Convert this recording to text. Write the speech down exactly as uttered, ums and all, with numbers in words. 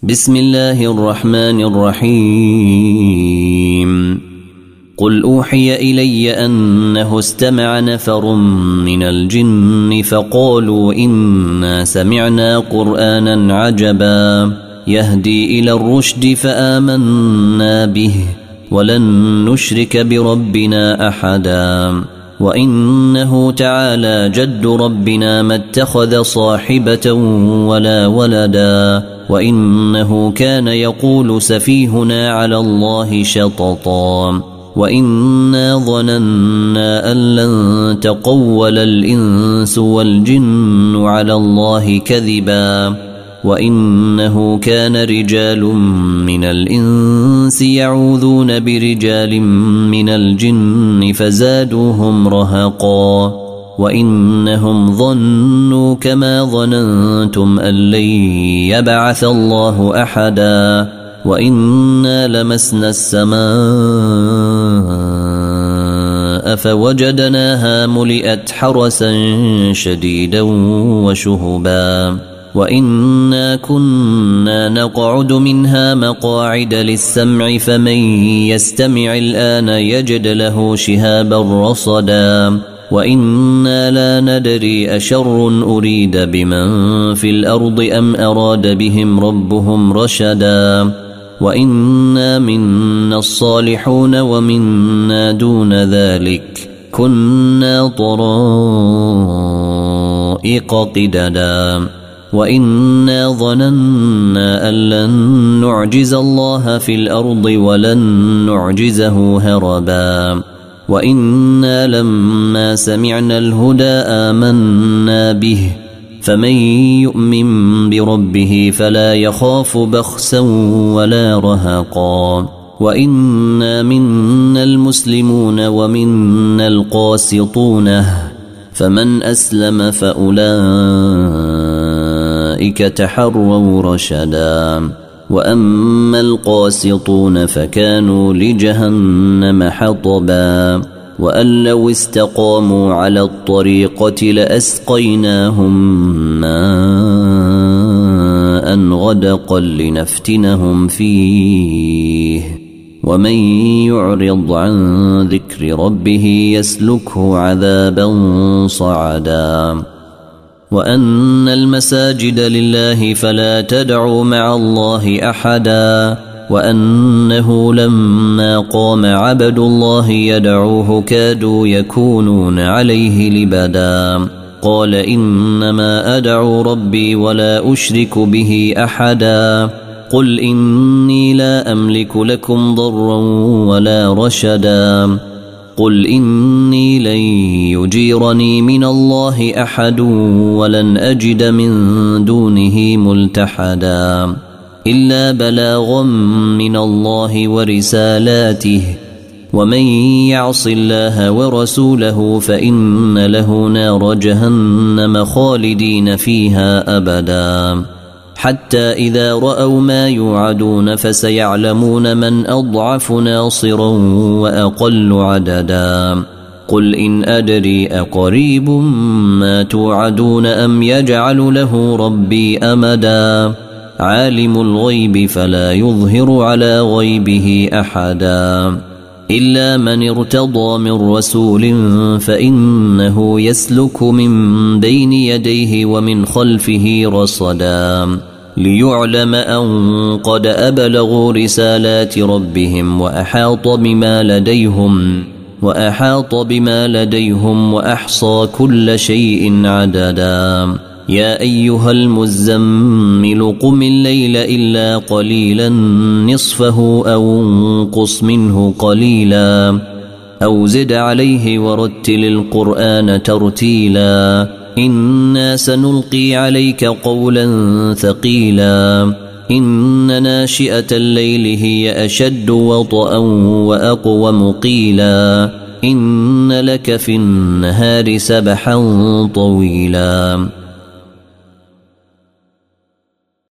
بسم الله الرحمن الرحيم قل أوحي إلي أنه استمع نفر من الجن فقالوا إنا سمعنا قرآنا عجبا يهدي إلى الرشد فآمنا به ولن نشرك بربنا أحدا وإنه تعالى جد ربنا ما اتخذ صاحبة ولا ولدا وإنه كان يقول سفيهنا على الله شططا وإنا ظننا أن لن تقول الإنس والجن على الله كذبا وإنه كان رجال من الإنس يعوذون برجال من الجن فزادوهم رهقا وإنهم ظنوا كما ظننتم أن لن يبعث الله أحدا وإنا لمسنا السماء فوجدناها ملئت حرسا شديدا وشهبا وإنا كنا نقعد منها مقاعد للسمع فمن يستمع الآن يجد له شهابا رصدا وإنا لا ندري أشر أريد بمن في الأرض أم أراد بهم ربهم رشدا وإنا منا الصالحون ومنا دون ذلك كنا طرائق قددا وإنا ظننا أن لن نعجز الله في الأرض ولن نعجزه هربا وإنا لما سمعنا الهدى آمنا به فمن يؤمن بربه فلا يخاف بخسا ولا رهقا وإنا منا المسلمون ومنا القاسطون فمن أسلم فأولئك تحروا رشدا وأما القاسطون فكانوا لجهنم حطبا وأن لو استقاموا على الطريقة لأسقيناهم ماء غدقا لنفتنهم فيه ومن يعرض عن ذكر ربه يسلكه عذابا صعدا وأن المساجد لله فلا تدعوا مع الله أحدا وأنه لما قام عبد الله يدعوه كادوا يكونون عليه لبدا قال إنما أدعو ربي ولا أشرك به أحدا قل إني لا أملك لكم ضرا ولا رشدا قل إني لن يجيرني من الله أحد ولن أجد من دونه ملتحدا إلا بلاغا من الله ورسالاته ومن يعص الله ورسوله فإن له نار جهنم خالدين فيها أبدا حتى إذا رأوا ما يوعدون فسيعلمون من أضعف ناصرا وأقل عددا قل إن أدري أقريب ما توعدون أم يجعل له ربي أمدا عالم الغيب فلا يظهر على غيبه أحدا إلا من ارتضى من رسول فإنه يسلك من بين يديه ومن خلفه رصدا ليعلم أن قد أبلغوا رسالات ربهم وأحاط بما لديهم وأحاط بما لديهم وأحصى كل شيء عددا يا أيها المزمل قم الليل إلا قليلا نصفه أو انقص منه قليلا أو زد عليه ورتل القرآن ترتيلا إنا سنلقي عليك قولا ثقيلا إن ناشئة الليل هي أشد وطئا وأقوم قيلا إن لك في النهار سبحا طويلا